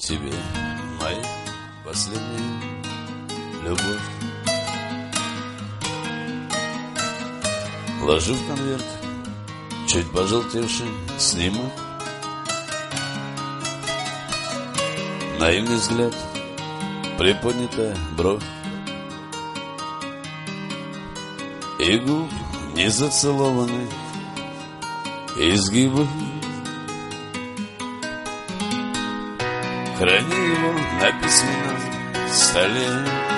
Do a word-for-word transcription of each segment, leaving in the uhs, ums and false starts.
тебе моя последняя любовь. Ложу в конверт чуть пожелтевший снимок. Наивный взгляд, приподнятая бровь, и губ не зацелованы изгибы. Храни его на письменном столе,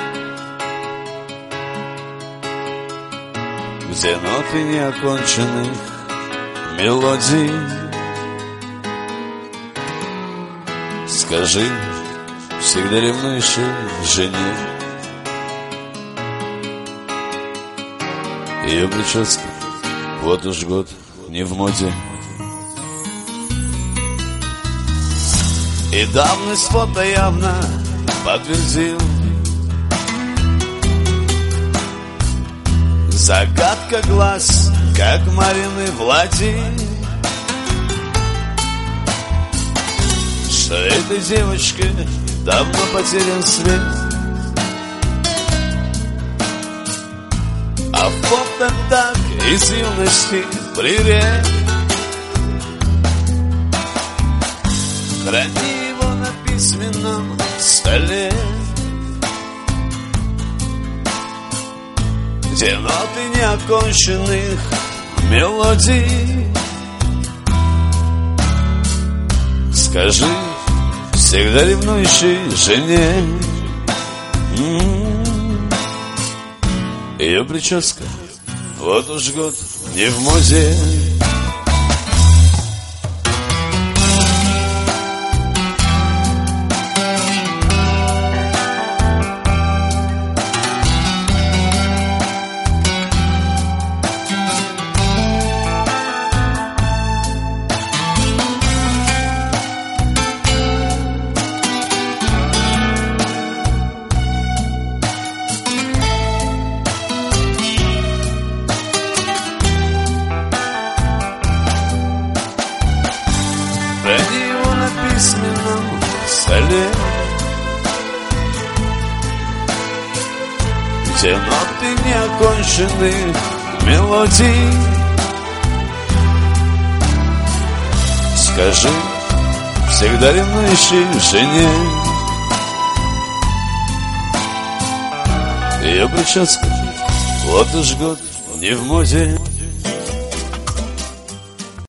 где ноты неоконченных мелодий. Скажи всегда ревнующей жене, ее прическа вот уж год не в моде, и давность фото явно подтвердил. Загадка глаз, как Марины Влади, что этой девочке давно потерян свет. А фото так из юности привет. Храни его на письменном столе, где ноты неоконченных мелодий. Скажи всегда ревнующей жене, м-м-м, ее прическа вот уж год не в моде. Храни его на письменном столе, где ноты неоконченных мелодий. Скажи всегда ревнующей жене, ее прическа вот уж год не в моде.